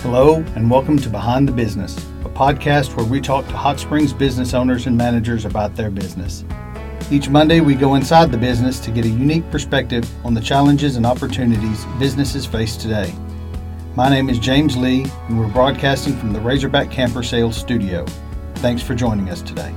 Hello, and welcome to Behind the Business, a podcast where we talk to Hot Springs business owners and managers about their business. Each Monday, we go inside the business to get a unique perspective on the challenges and opportunities businesses face today. My name is James Lee, and we're broadcasting from the Razorback Camper Sales Studio. Thanks for joining us today.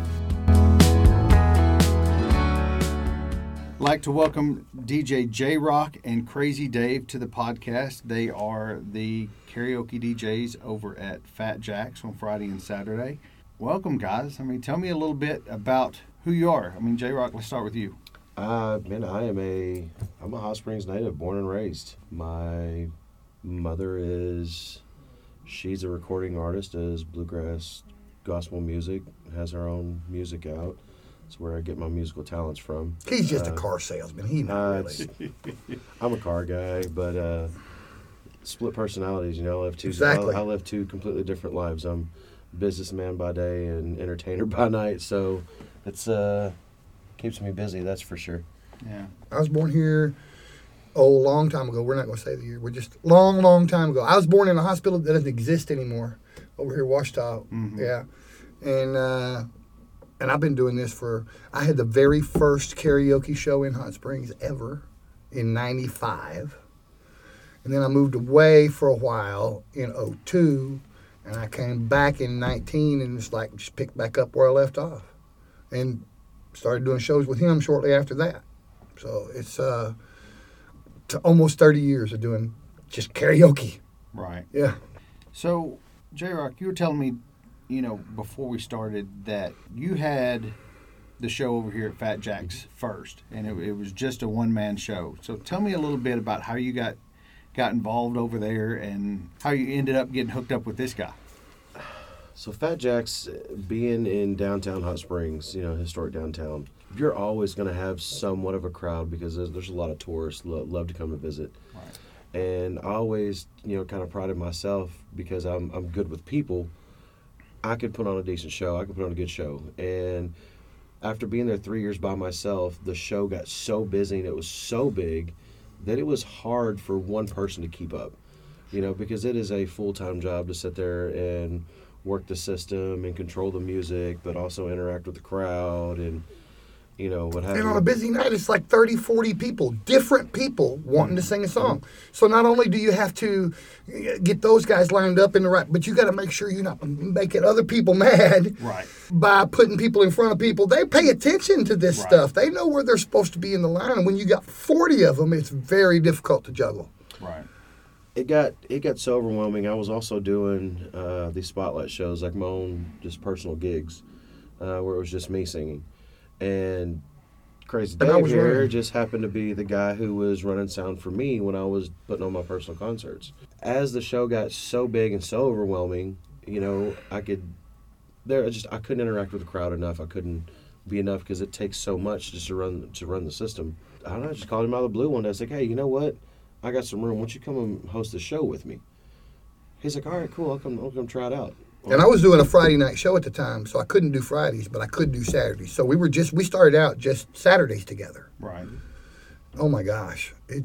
I'd like to welcome DJ J-Rock and Crazy Dave to the podcast. They are the karaoke DJs over at Fat Jack's on Friday and Saturday. Welcome, guys. Tell me a little bit about who you are. J-Rock, let's start with you. I'm a Hot Springs native, born and raised. My mother she's a recording artist, does bluegrass gospel music, has her own music out. That's where I get my musical talents from. He's just a car salesman. He not really. I'm a car guy, but split personalities. I live two. Exactly. I live two completely different lives. I'm businessman by day and entertainer by night. So it's keeps me busy. That's for sure. Yeah. I was born here a long time ago. We're not going to say the year. We're just long time ago. I was born in a hospital that doesn't exist anymore over here, Ouachita. Mm-hmm. Yeah, and I've been doing this I had the very first karaoke show in Hot Springs ever in 95. And then I moved away for a while in 2002. And I came back in 19 and just picked back up where I left off. And started doing shows with him shortly after that. So it's to almost 30 years of doing just karaoke. Right. Yeah. So, J-Rock, you were telling me, before we started that you had the show over here at Fat Jack's first, and it was just a one-man show. So tell me a little bit about how you got involved over there and how you ended up getting hooked up with this guy. So Fat Jack's, being in downtown Hot Springs, historic downtown, you're always going to have somewhat of a crowd because there's a lot of tourists love to come and visit. Right. And I always, kind of prided myself because I'm good with people. I could put on a decent show. I could put on a good show. And after being there 3 years by myself, the show got so busy and it was so big that it was hard for one person to keep up, because it is a full-time job to sit there and work the system and control the music, but also interact with the crowd and, what have you. And on a busy night, it's like 30, 40 people, different people wanting to sing a song. So not only do you have to get those guys lined up in the right, but you got to make sure you're not making other people mad. Right. By putting people in front of people. They pay attention to this Right. stuff. They know where they're supposed to be in the line. And when you got 40 of them, it's very difficult to juggle. Right. It got so overwhelming. I was also doing these spotlight shows, like my own just personal gigs, where it was just me singing. And Crazy Dave here just happened to be the guy who was running sound for me when I was putting on my personal concerts. As the show got so big and so overwhelming, I couldn't interact with the crowd enough. I couldn't be enough because it takes so much just to run the system. I don't know, I just called him out of the blue one day. I was like, hey, you know what? I got some room. Why don't you come and host the show with me? He's like, all right, cool. I'll come try it out. And I was doing a Friday night show at the time, so I couldn't do Fridays, but I could do Saturdays. So we started out just Saturdays together. Right. Oh my gosh, it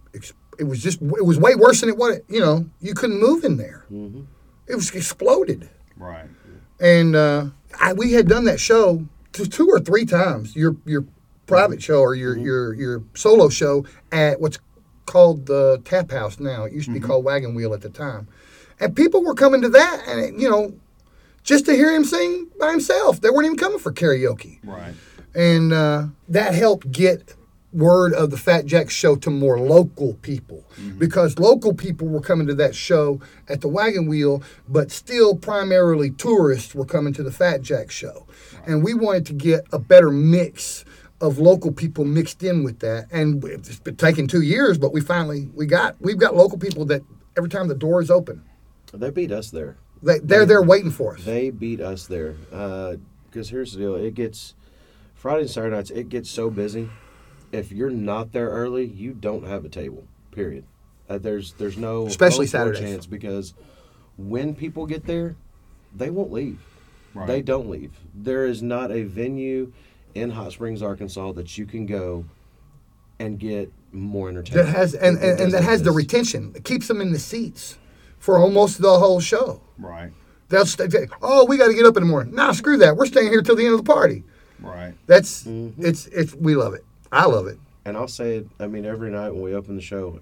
was way worse than you couldn't move in there. Mm-hmm. It was exploded. Right. And we had done that show two or three times. Your private show or your solo show at what's called the Tap House now. It used to be called Wagon Wheel at the time. And people were coming to that, and just to hear him sing by himself. They weren't even coming for karaoke. Right. And that helped get word of the Fat Jack show to more local people, because local people were coming to that show at the Wagon Wheel, but still primarily tourists were coming to the Fat Jack show. Right. And we wanted to get a better mix of local people mixed in with that. And it's been taking 2 years, but we've got local people that every time the door is open, they beat us there. They're there waiting for us. They beat us there. Because here's the deal. Friday and Saturday nights, it gets so busy. If you're not there early, you don't have a table, period. There's no especially hope or Saturdays chance, because when people get there, they won't leave. Right. They don't leave. There is not a venue in Hot Springs, Arkansas that you can go and get more entertainment. That has and that has the retention. It keeps them in the seats for almost the whole show. Right. They'll stay. Oh, we got to get up in the morning. Nah, screw that. We're staying here till the end of the party. Right. It's we love it. I love it. And I'll say it, I mean, every night when we open the show,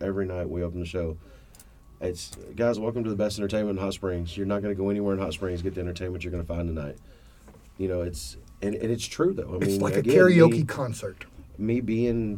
it's, guys, welcome to the best entertainment in Hot Springs. You're not going to go anywhere in Hot Springs, get the entertainment you're going to find tonight. You know, it's, and it's true, though. I mean, It's like again, a karaoke concert. Me being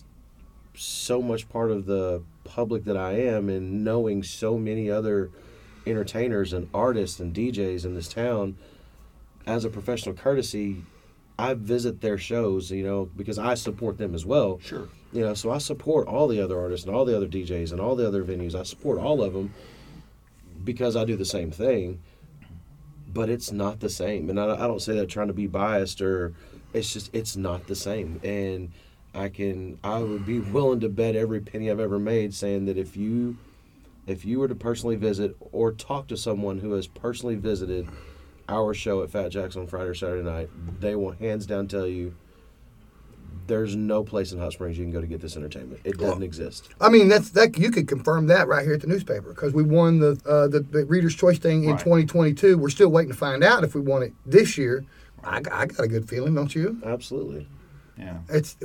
so much part of the public that I am and knowing so many other entertainers and artists and DJs in this town, as a professional courtesy, I visit their shows, you know, because I support them as well. Sure. You know, so I support all the other artists and all the other DJs and all the other venues. I support all of them because I do the same thing, but it's not the same. And I don't say that trying to be biased, or it's just, it's not the same. And I would be willing to bet every penny I've ever made saying that if you were to personally visit or talk to someone who has personally visited our show at Fat Jack's on Friday or Saturday night, they will hands down tell you there's no place in Hot Springs you can go to get this entertainment. It doesn't exist. I mean, that you could confirm that right here at the newspaper, because we won the Reader's Choice thing in 2022. We're still waiting to find out if we won it this year. I got a good feeling, don't you? Absolutely. Yeah.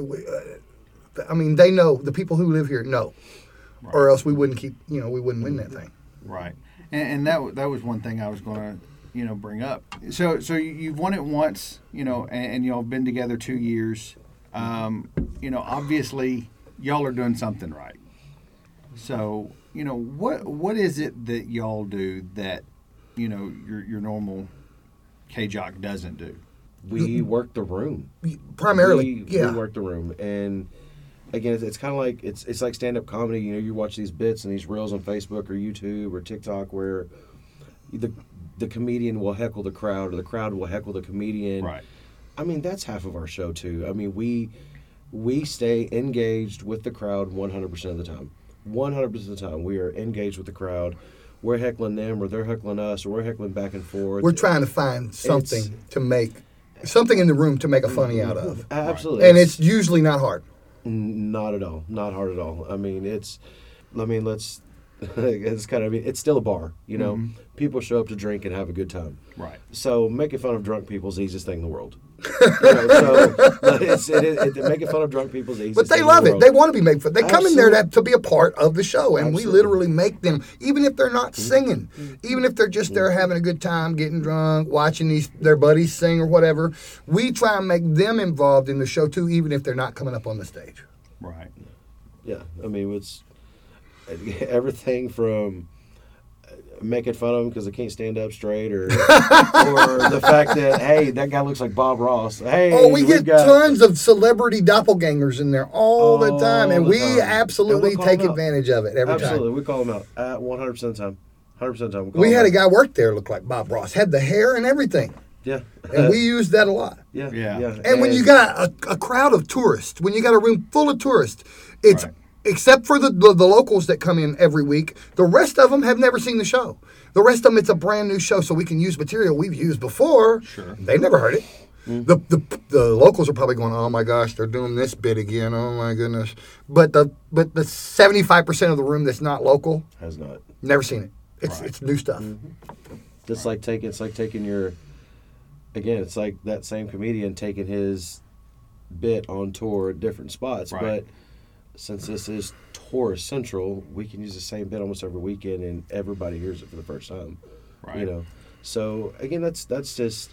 I mean, they know, the people who live here know, Right. or else we wouldn't win that thing. Right. And that was one thing I was going to, bring up. So you've won it once, and y'all have been together 2 years. Obviously y'all are doing something right. So, what is it that y'all do that, your normal K-Jock doesn't do? We work the room. Primarily, we work the room. And again, it's kind of like, it's like stand-up comedy. You watch these bits and these reels on Facebook or YouTube or TikTok where the comedian will heckle the crowd, or the crowd will heckle the comedian. Right. I mean, that's half of our show too. I mean, we stay engaged with the crowd 100% of the time. 100% of the time, we are engaged with the crowd. We're heckling them, or they're heckling us, or we're heckling back and forth. We're trying to find something in the room to make a funny out of. Absolutely. And it's usually not hard. Not at all. Not hard at all. I mean, it's it's still a bar, Mm-hmm. People show up to drink and have a good time. Right. So making fun of drunk people is the easiest thing in the world. Making fun of drunk people is the easiest thing in the world. But they love it. They want to be made fun. They come in there to be a part of the show, and we literally make them, even if they're not singing, even if they're just there having a good time, getting drunk, watching their buddies sing or whatever, we try and make them involved in the show too, even if they're not coming up on the stage. Right. Yeah. I mean, it's everything from making fun of them because they can't stand up straight, or the fact that, hey, that guy looks like Bob Ross. Hey, we get tons of celebrity doppelgangers in there all the time, and we absolutely take advantage of it every time. Absolutely, we call them out 100% of the time. 100% of the time. We had a guy work there look like Bob Ross, had the hair and everything. Yeah. And we used that a lot. Yeah. And when you got a crowd of tourists, when you got a room full of tourists, it's... Right. Except for the locals that come in every week, the rest of them have never seen the show. The rest of them, it's a brand new show, so we can use material we've used before. Sure. They've never heard it. Mm-hmm. The locals are probably going, oh my gosh, they're doing this bit again. Oh my goodness. But the 75% of the room that's not local has not never seen it. It's new stuff. Mm-hmm. It's like taking your, again, it's like that same comedian taking his bit on tour at different spots, right. But since this is Tourist Central, we can use the same bit almost every weekend, and everybody hears it for the first time. Right. So again, that's just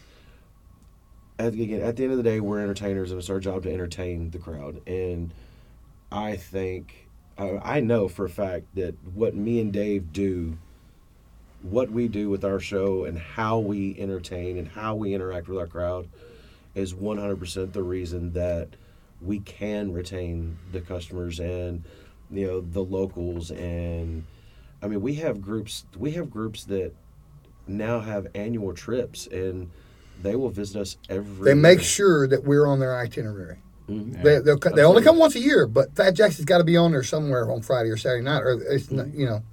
at the end of the day, we're entertainers, and it's our job to entertain the crowd. And I think I know for a fact that what me and Dave do, what we do with our show, and how we entertain and how we interact with our crowd, is 100% the reason that we can retain the customers and the locals. And I mean, we have groups that now have annual trips, and they will visit us every They make sure that we're on their itinerary. Mm-hmm. Yeah. They only come once a year, but Fat Jack's has got to be on there somewhere on Friday or Saturday night, or it's not,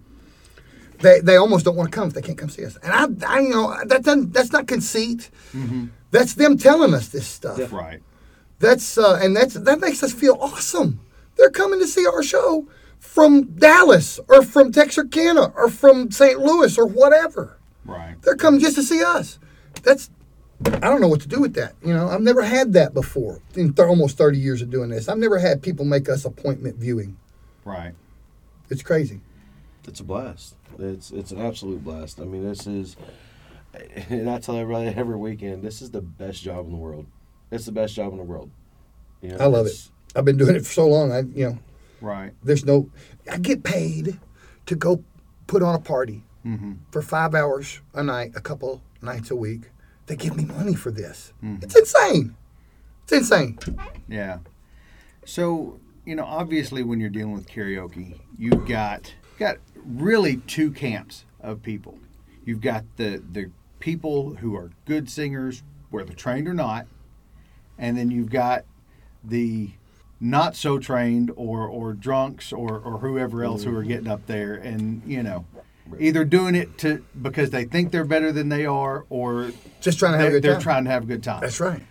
they almost don't want to come if they can't come see us. And that's not conceit. Mm-hmm. That's them telling us this stuff. Yeah. Right. That makes us feel awesome. They're coming to see our show from Dallas or from Texarkana or from St. Louis or whatever. Right. They're coming just to see us. I don't know what to do with that. I've never had that before in almost 30 years of doing this. I've never had people make us appointment viewing. Right. It's crazy. It's a blast. It's an absolute blast. I mean, this is, and I tell everybody every weekend, this is the best job in the world. It's the best job in the world. I love it. I've been doing it for so long. Right. I get paid to go put on a party for 5 hours a night, a couple nights a week. They give me money for this. It's insane. It's insane. Yeah. So, obviously when you're dealing with karaoke, you've got really two camps of people. You've got the people who are good singers, whether trained or not, and then you've got the not so trained or drunks or whoever else who are getting up there and, either doing it because they think they're better than they are or just trying to have a good time. They're trying to have a good time. That's right.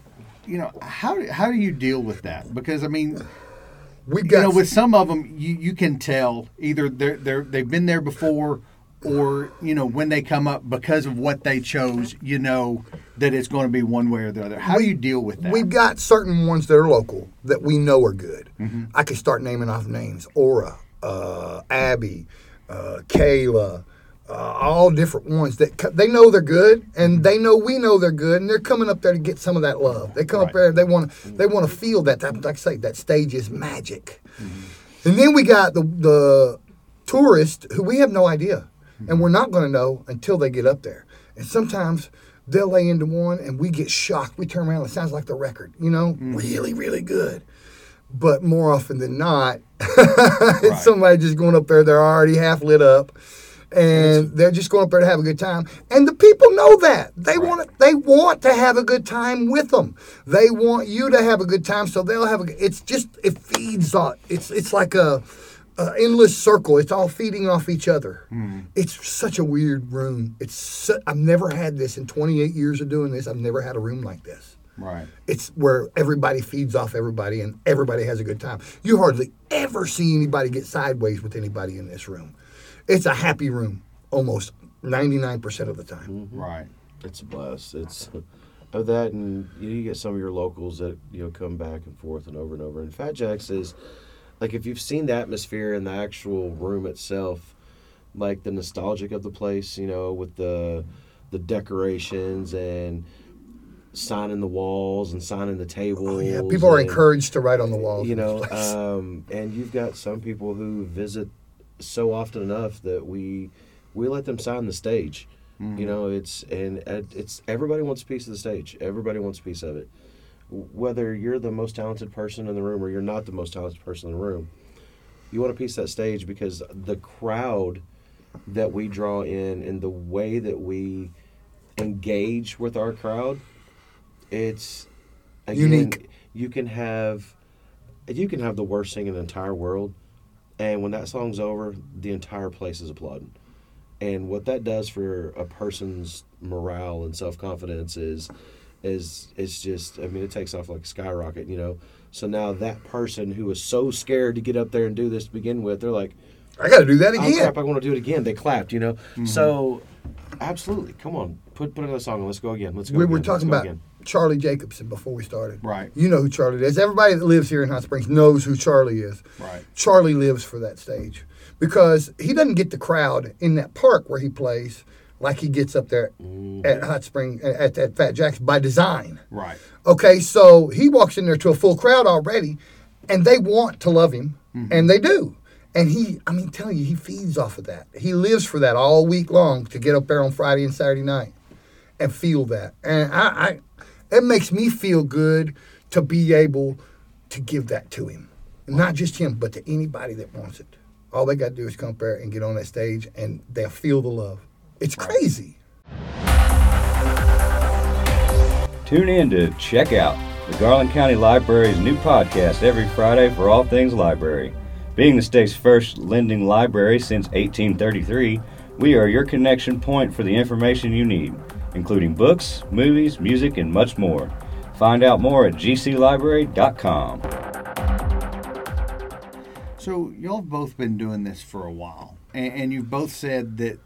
How do you deal with that? Because, I mean, with some of them, you can tell either they've been there before or, when they come up because of what they chose, that it's going to be one way or the other. How do you deal with that? We've got certain ones that are local that we know are good. I could start naming off names. Aura, Abby, Kayla, all different ones that they know they're good, and they know we know they're good, and they're coming up there to get some of that love. They come up there, they want to feel that. Like I say, that stage is magic. And then we got the tourists who we have no idea, and we're not going to know until they get up there. And sometimes they'll lay into one, and we get shocked. We turn around, it sounds like the record, really, really good. But more often than not, it's somebody just going up there. They're already half lit up, and they're just going up there to have a good time. And the people know that they want to have a good time with them. They want you to have a good time, so they'll have it feeds on. It's like a endless circle. It's all feeding off each other. It's such a weird room. I've never had this in 28 years of doing this. I've never had a room like this. Right. It's where everybody feeds off everybody and everybody has a good time. You hardly ever see anybody get sideways with anybody in this room. It's a happy room almost 99% of the time. Right. It's a blast. It's of that, and you get some of your locals that come back and forth and over. And Fat Jack's is like, if you've seen the atmosphere in the actual room itself, like the nostalgic of the place, with the decorations and signing the walls and signing the tables. Oh, yeah. People are encouraged to write on the walls. And you've got some people who visit so often enough that we let them sign the stage. It's everybody wants a piece of the stage. Everybody wants a piece of it. Whether you're the most talented person in the room or you're not the most talented person in the room, you want a piece of that stage because the crowd that we draw in and the way that we engage with our crowd, it's unique. You can have the worst thing in the entire world, and when that song's over, the entire place is applauding. And what that does for a person's morale and self-confidence is just, it takes off like a skyrocket, So now that person who was so scared to get up there and do this to begin with, they're like, I got to do that again. Oh, crap, I want to do it again. They clapped, So, absolutely, come on, put another song on. Let's go again. We were talking about Charlie Jacobson before we started. Right. You know who Charlie is. Everybody that lives here in Hot Springs knows who Charlie is. Right. Charlie lives for that stage because he doesn't get the crowd in that park where he plays like he gets up there at Hot Springs, at Fat Jack's by design. Right. Okay, so he walks in there to a full crowd already, and they want to love him, and they do. And telling you, he feeds off of that. He lives for that all week long to get up there on Friday and Saturday night and feel that. And it makes me feel good to be able to give that to him. Not just him, but to anybody that wants it. All they got to do is come up there and get on that stage, and they'll feel the love. It's crazy. Tune in to Check Out, the Garland County Library's new podcast every Friday for all things library. Being the state's first lending library since 1833, we are your connection point for the information you need, including books, movies, music, and much more. Find out more at gclibrary.com. So y'all have both been doing this for a while, and you've both said that,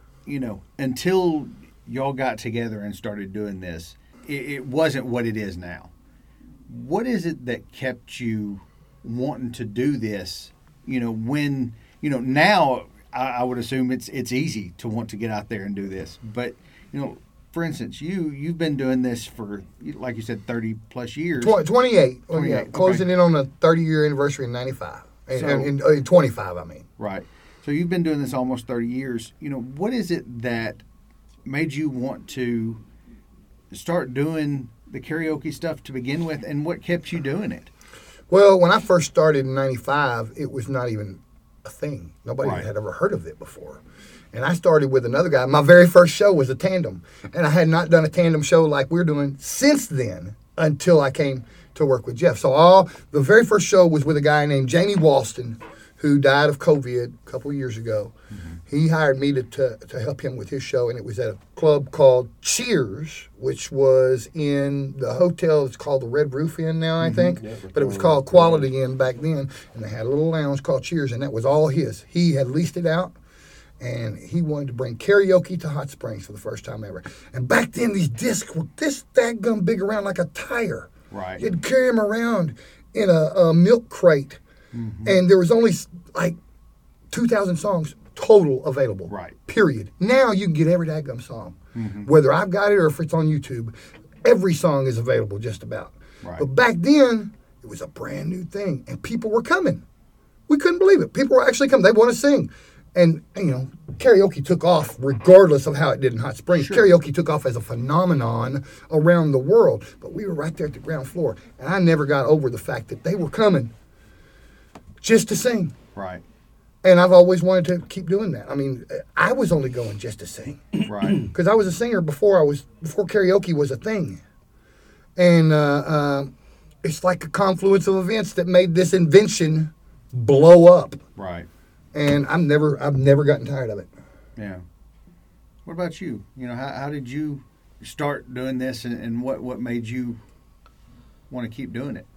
until y'all got together and started doing this, it wasn't what it is now. What is it that kept you wanting to do this? When, now I would assume it's easy to want to get out there and do this. But, for instance, you've been doing this for, like you said, 30 plus years. 28. 28. Yeah, closing in on the 30-year anniversary in 95. And 25, I mean. Right. So you've been doing this almost 30 years. What is it that made you want to start doing the karaoke stuff to begin with, and what kept you doing it? Well, when I first started in 95, it was not even a thing. Nobody Right. had ever heard of it before. And I started with another guy. My very first show was a tandem. And I had not done a tandem show like we're doing since then until I came to work with Jeff. So the very first show was with a guy named Jamie Walston, who died of COVID a couple of years ago. Mm-hmm. He hired me to help him with his show, and it was at a club called Cheers, which was in the hotel. It's called the Red Roof Inn now, I think. Yeah, but it was called Quality Inn back then, and they had a little lounge called Cheers, and that was all his. He had leased it out, and he wanted to bring karaoke to Hot Springs for the first time ever. And back then, these discs were this dadgum big around like a tire. Right. You'd carry them around in a milk crate, and there was only like 2,000 songs total available. Right. Period. Now you can get every dadgum song, whether I've got it or if it's on YouTube. Every song is available, just about. Right. But back then, it was a brand new thing, and people were coming. We couldn't believe it. People were actually coming. They want to sing. And, karaoke took off regardless of how it did in Hot Springs. Sure. Karaoke took off as a phenomenon around the world. But we were right there at the ground floor. And I never got over the fact that they were coming just to sing. Right. And I've always wanted to keep doing that. I mean, I was only going just to sing. Right. Because I was a singer before karaoke was a thing. And it's like a confluence of events that made this invention blow up. Right. And I've never gotten tired of it. Yeah. What about you? How did you start doing this, and what made you want to keep doing it?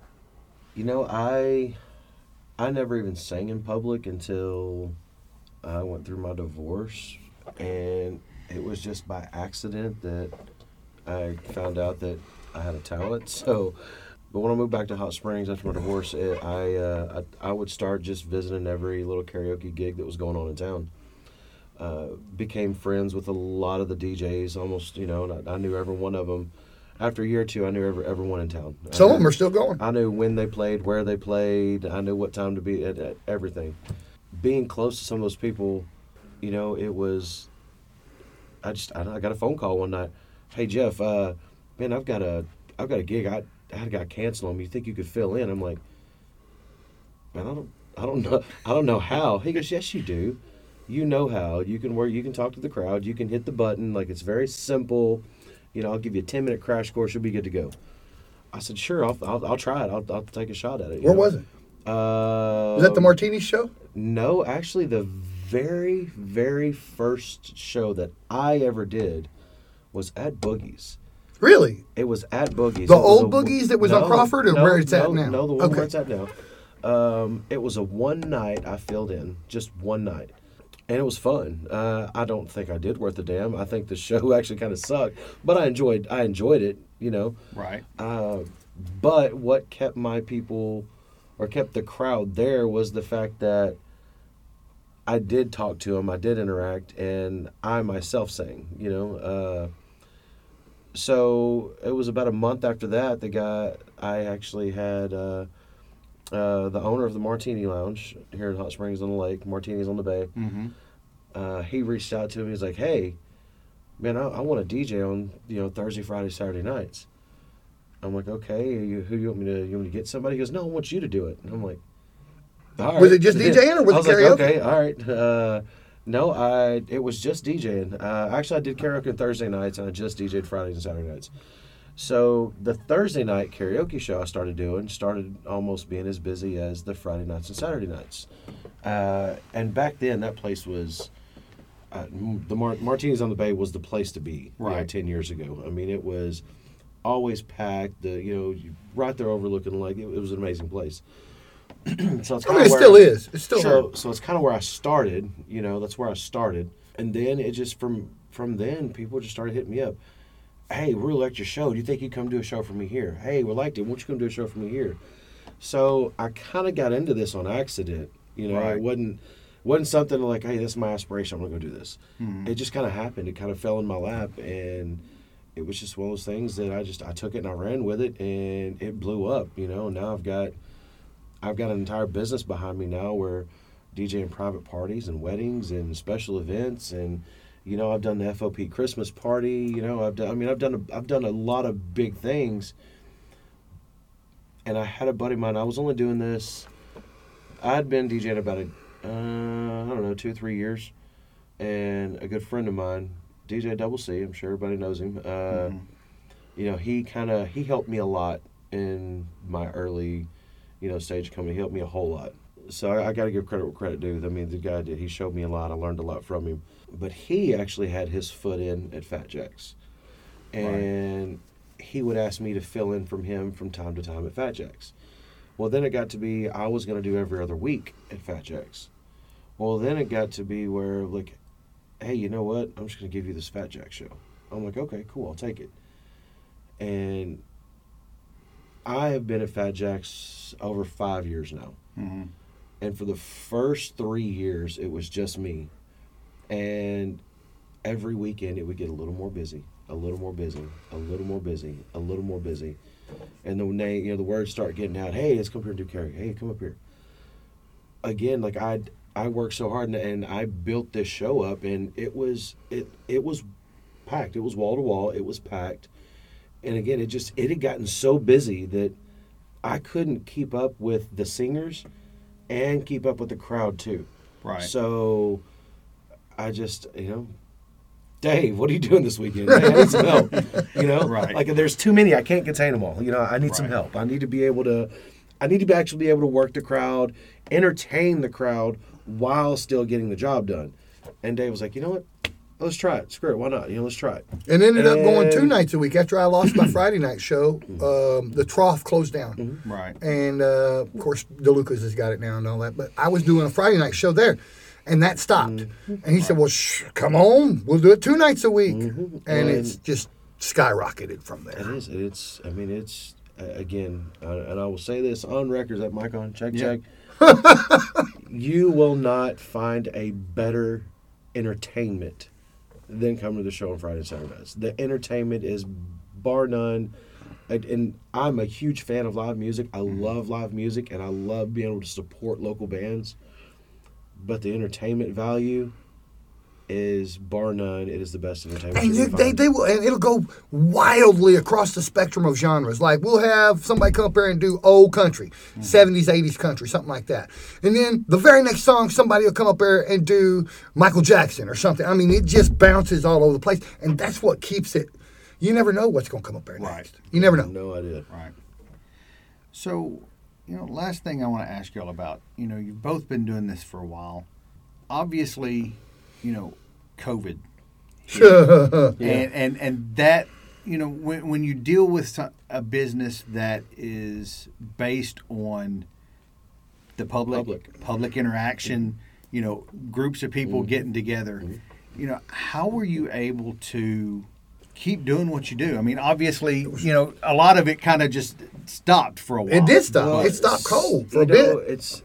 I never even sang in public until I went through my divorce, and it was just by accident that I found out that I had a talent. So, but when I moved back to Hot Springs after my divorce, I would start just visiting every little karaoke gig that was going on in town. Became friends with a lot of the DJs, almost, and I knew every one of them. After a year or two, I knew everyone in town. Some of them are still going. I knew when they played, where they played. I knew what time to be at everything. Being close to some of those people, it was. I got a phone call one night. Hey Jeff, man, I've got a gig. I had a guy cancel on me. You think you could fill in? I'm like, man, I don't know how. He goes, yes, you do. You know how. You can work. You can talk to the crowd. You can hit the button. Like, it's very simple. I'll give you a 10-minute crash course. You'll be good to go. I said, sure, I'll try it. I'll take a shot at it. Where was it? Was that the Martini show? No, actually, the very, very first show that I ever did was at Boogie's. Really? It was at Boogie's. The old Boogie's that was on Crawford, or where it's at now? No, the one where it's at now. It was a one night I filled in, just one night. And it was fun. I don't think I did worth a damn. I think the show actually kind of sucked, but I enjoyed it. Right. But what kept my people, or kept the crowd there, was the fact that I did talk to them, I did interact, and I myself sang. So it was about a month after that. I actually had the owner of the Martini Lounge here in Hot Springs on the Lake, Martini's on the Bay. Mm-hmm. He reached out to me. He's like, "Hey, man, I want to DJ on Thursday, Friday, Saturday nights." I'm like, "Okay, who you want me to get somebody?" He goes, "No, I want you to do it." And I'm like, "All right." Was it just DJing or was it karaoke? Like, okay, all right. No, it was just DJing. Actually, I did karaoke on Thursday nights, and I just DJed Fridays and Saturday nights. So the Thursday night karaoke show I started almost being as busy as the Friday nights and Saturday nights. And back then, that place was, the Martini's on the Bay was the place to be. Right. 10 years ago. I mean, it was always packed. Right there overlooking the lake. It was an amazing place. So it's I mean, it still is. It's still so it's kind of where I started. You know, that's where I started, and then it just from then people just started hitting me up. Hey, we really liked your show. Do you think you'd come do a show for me here? Hey, we liked it. Won't you come do a show for me here? So I kind of got into this on accident. You know, Right. it wasn't something like, hey, this is my aspiration. I'm gonna go do this. Mhm. It just kind of happened. It kind of fell in my lap, and it was just one of those things that I took it and I ran with it, and it blew up. You know, now I've got an entire business behind me now where DJing private parties and weddings and special events, and you know, I've done the FOP Christmas party. You know, I've done a lot of big things. And I had a buddy of mine. I was only doing this. I had been DJing about I don't know, 2-3 years, and a good friend of mine, DJ Double C. I'm sure everybody knows him. You know, he helped me a lot in my early, you know, stage coming. He helped me a whole lot. So I got to give credit where credit due. I mean, the guy did. He showed me a lot. I learned a lot from him. But he actually had his foot in at Fat Jack's. And he would ask me to fill in from him from time to time at Fat Jack's. Well, then it got to be I was going to do every other week at Fat Jack's. Well, then it got to be where, like, hey, you know what? I'm just going to give you this Fat Jack show. I'm like, okay, cool. I'll take it. And I have been at Fat Jack's over 5 years now. Mm-hmm. And for the first 3 years, it was just me. And every weekend, it would get a little more busy, a little more busy, a little more busy, a little more busy. And then when they, you know, the words start getting out, hey, let's come up here and do karaoke. Hey, come up here. Again, like I worked so hard and I built this show up, and it was packed. It was wall to wall. It was packed. And again, it had gotten so busy that I couldn't keep up with the singers and keep up with the crowd too. Right. So I just, you know, Dave, what are you doing this weekend? Hey, I need some help. You know, Right. Like there's too many. I can't contain them all. You know, I need some Right. help. I need to actually be able to work the crowd, entertain the crowd while still getting the job done. And Dave was like, you know what? Let's try it. Screw it. Why not? You know, let's try it. And ended up going 2 nights a week. After I lost my Friday night show, the Trough closed down. Right. And, of course, DeLucas has got it now and all that. But I was doing a Friday night show there, and that stopped. And he said, well, come on. We'll do it 2 nights a week. And it's just skyrocketed from there. It is. It's again, and I will say this on record. Is that mic on? Check. You will not find a better entertainment than coming to the show on Friday and Saturdays. The entertainment is bar none. And I'm a huge fan of live music. I love live music, and I love being able to support local bands. But the entertainment value is bar none. It is the best entertainment. And you can find. they will, and it'll go wildly across the spectrum of genres. Like we'll have somebody come up here and do old country, 70s, 80s country, something like that. And then the very next song, somebody will come up there and do Michael Jackson or something. I mean, it just bounces all over the place, and that's what keeps it. You never know what's going to come up there Right. next. You never know. No idea. Right. So, you know, last thing I want to ask y'all about, you know, you've both been doing this for a while. Obviously, you know, COVID. And that, you know, when you deal with a business that is based on the public interaction, you know, groups of people getting together, you know, how were you able to keep doing what you do? I mean, obviously, you know, a lot of it kind of just stopped for a while. It did stop. Well, It stopped cold for a you know, bit.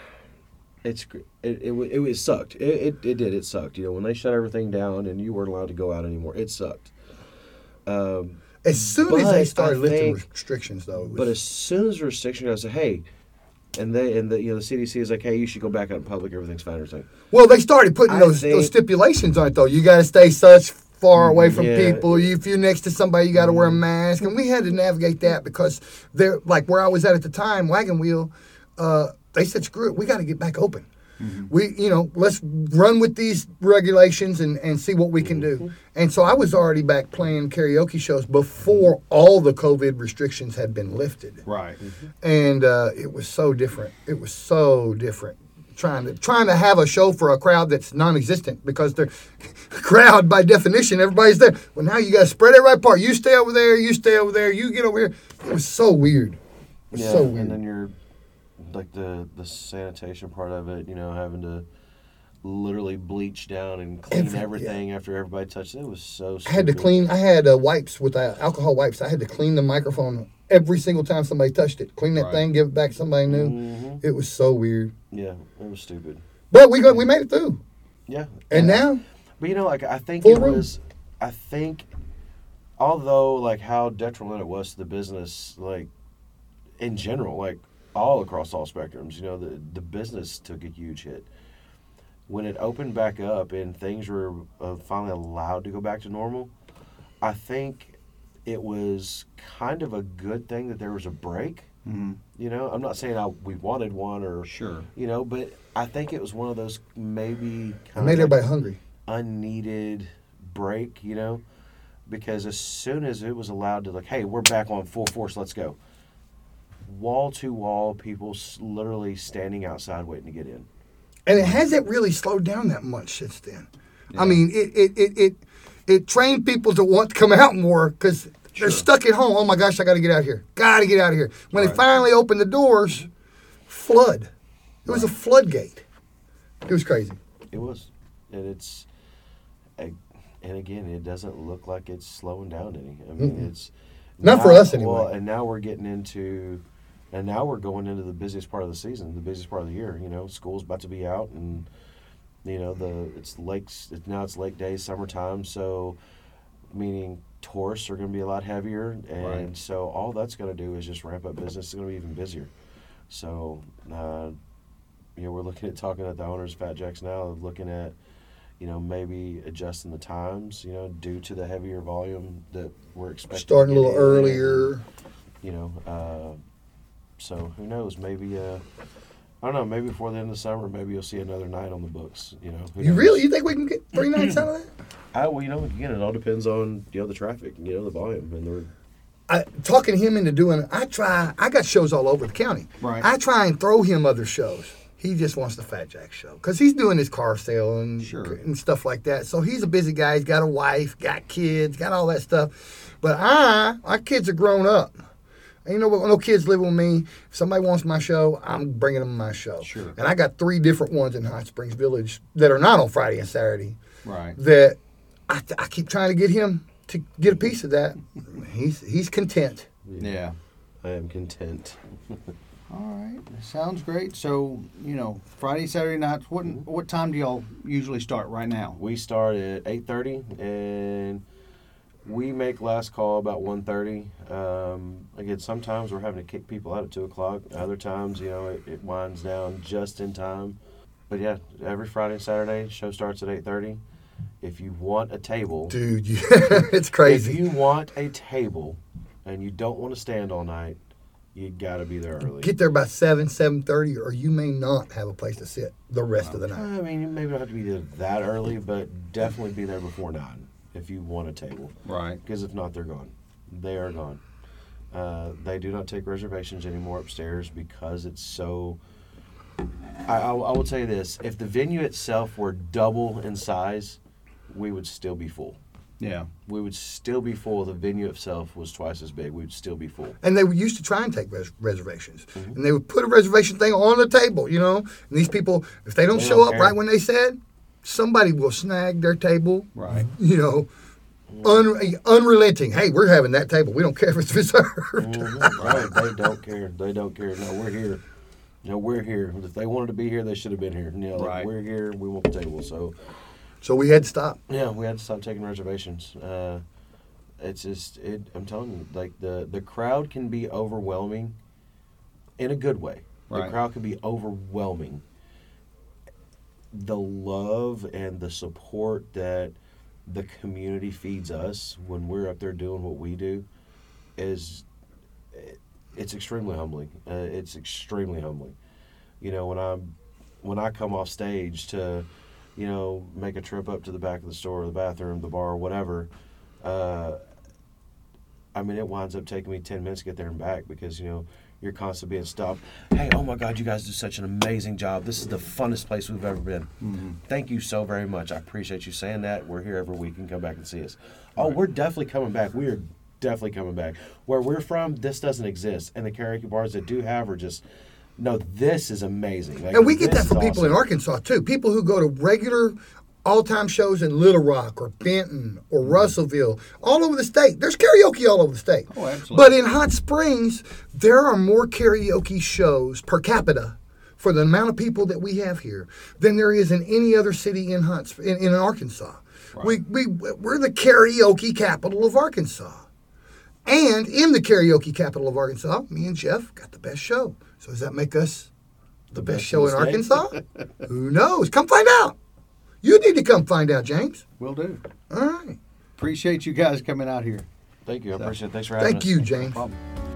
It sucked. It did. It sucked. You know, when they shut everything down and you weren't allowed to go out anymore, it sucked. As soon as they started lifting restrictions, though. But as soon as the restriction goes, hey, and the CDC is like, hey, you should go back out in public. Everything's fine. Everything. Well, they started putting those stipulations on it, though. You got to stay such far away from people. If you're next to somebody, you got to wear a mask. And we had to navigate that because they're like where I was at the time, Wagon Wheel. They said, screw it, we got to get back open. We, you know, let's run with these regulations and see what we can do. And so I was already back playing karaoke shows before all the COVID restrictions had been lifted. Right. And it was so different. It was so different. Trying to have a show for a crowd that's non-existent because the crowd, by definition, everybody's there. Well, now you got to spread everybody apart. You stay over there. You stay over there. You get over here. It was so weird. It was so weird. And then like the sanitation part of it, having to literally bleach down and clean everything after everybody touched it. It was so stupid. I had to clean. I had wipes with alcohol wipes. I had to clean the microphone every single time somebody touched it. Clean that thing, give it back to somebody new. Mm-hmm. It was so weird. Yeah, it was stupid. But we made it through. Yeah. And now, but I think full room. Although like how detrimental it was to the business, like in general, like all across all spectrums, the business took a huge hit. When it opened back up and things were finally allowed to go back to normal, I think it was kind of a good thing that there was a break. Mm-hmm. I'm not saying we wanted one or Sure. But I think it was one of those maybe it made everybody hungry. Unneeded break, because as soon as it was allowed to, like, hey, we're back on full force, let's go. Wall to wall, people literally standing outside waiting to get in. And it hasn't really slowed down that much since then. Yeah. I mean, it trained people to want to come out more because they're stuck at home. Oh my gosh, I got to get out here. Got to get out of here. When they finally opened the doors, flood. It was a floodgate. It was crazy. It was, and again, it doesn't look like it's slowing down any. I mean, it's not for us anyway. Well, and now we're getting into. And now we're going into the busiest part of the season, the busiest part of the year. School's about to be out, and it's lakes. It's lake days, summertime. So, meaning tourists are going to be a lot heavier, and so all that's going to do is just ramp up business. It's going to be even busier. So, we're looking at talking at the owners of Fat Jacks now, looking at, maybe adjusting the times, due to the heavier volume that we're expecting. Starting a little earlier. So who knows? Maybe I don't know. Maybe before the end of the summer, maybe you'll see another night on the books. You think we can get 3 nights out of that? Again, it all depends on the traffic, the volume, and talking him into doing. I got shows all over the county. Right. I try and throw him other shows. He just wants the Fat Jack show because he's doing his car sale and stuff like that. So he's a busy guy. He's got a wife, got kids, got all that stuff. But our kids are grown up. And no kids live with me. If somebody wants my show, I'm bringing them my show. Sure. And I got 3 different ones in Hot Springs Village that are not on Friday and Saturday. Right. That I keep trying to get him to get a piece of that. He's content. Yeah. I am content. All right. Sounds great. So, Friday, Saturday nights, what time do y'all usually start right now? We start at 8:30, and we make last call about 1:30. Again, sometimes we're having to kick people out at 2 o'clock. Other times, it winds down just in time. But yeah, every Friday and Saturday, show starts at 8:30. If you want a table, dude, it's crazy. If you want a table, and you don't want to stand all night, you got to be there early. Get there about 7:30, or you may not have a place to sit the rest of the night. I mean, you maybe don't have to be there that early, but definitely be there before 9 if you want a table. Right. Because if not, they're gone. They are gone. They do not take reservations anymore upstairs because it's so... I will tell you this. If the venue itself were double in size, we would still be full. Yeah. We would still be full. The venue itself was twice as big. We would still be full. And they used to try and take reservations. Mm-hmm. And they would put a reservation thing on the table, And these people, if they don't show up right when they said, somebody will snag their table. Right. Unrelenting. Hey, we're having that table. We don't care if it's reserved. Mm-hmm. Right. They don't care. They don't care. No, we're here. We're here. If they wanted to be here, they should have been here. Right. We're here. We want the table. So we had to stop. Yeah, we had to stop taking reservations. It's just, I'm telling you, like the crowd can be overwhelming in a good way. Right. The crowd can be overwhelming. The love and the support that the community feeds us when we're up there doing what we do it's extremely humbling. It's extremely humbling. When I come off stage to make a trip up to the back of the store, the bathroom, the bar, whatever. It winds up taking me 10 minutes to get there and back because, you're constantly being stopped. Hey, oh my God, you guys do such an amazing job. This is the funnest place we've ever been. Mm-hmm. Thank you so very much. I appreciate you saying that. We're here every week and come back and see us. Oh, we're definitely coming back. We are definitely coming back. Where we're from, this doesn't exist. And the karaoke bars that do have are just no, this is amazing. Like, And we get this that from is people in awesome. Arkansas, too. People who go to regular all-time shows in Little Rock or Benton or Russellville, all over the state. There's karaoke all over the state. Oh, absolutely. But in Hot Springs, there are more karaoke shows per capita for the amount of people that we have here than there is in any other city in Arkansas. Right. We're the karaoke capital of Arkansas. And in the karaoke capital of Arkansas, me and Jeff got the best show. So does that make us the best show in in the state? Arkansas? Who knows? Come find out. You need to come find out, James. Will do. All right. Appreciate you guys coming out here. Thank you. I appreciate it. Thanks for having Thank us. you, James. No problem.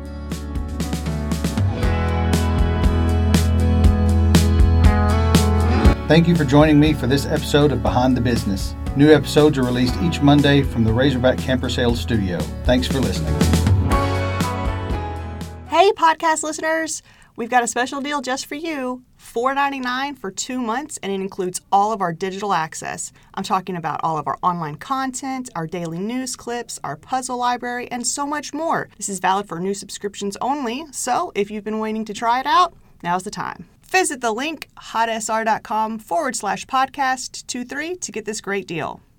Thank you for joining me for this episode of Behind the Business. New episodes are released each Monday from the Razorback Camper Sales Studio. Thanks for listening. Hey, podcast listeners. We've got a special deal just for you. $4.99 for 2 months, and it includes all of our digital access. I'm talking about all of our online content, our daily news clips, our puzzle library, and so much more. This is valid for new subscriptions only, so if you've been waiting to try it out, now's the time. Visit the link hotsr.com/podcast23 to get this great deal.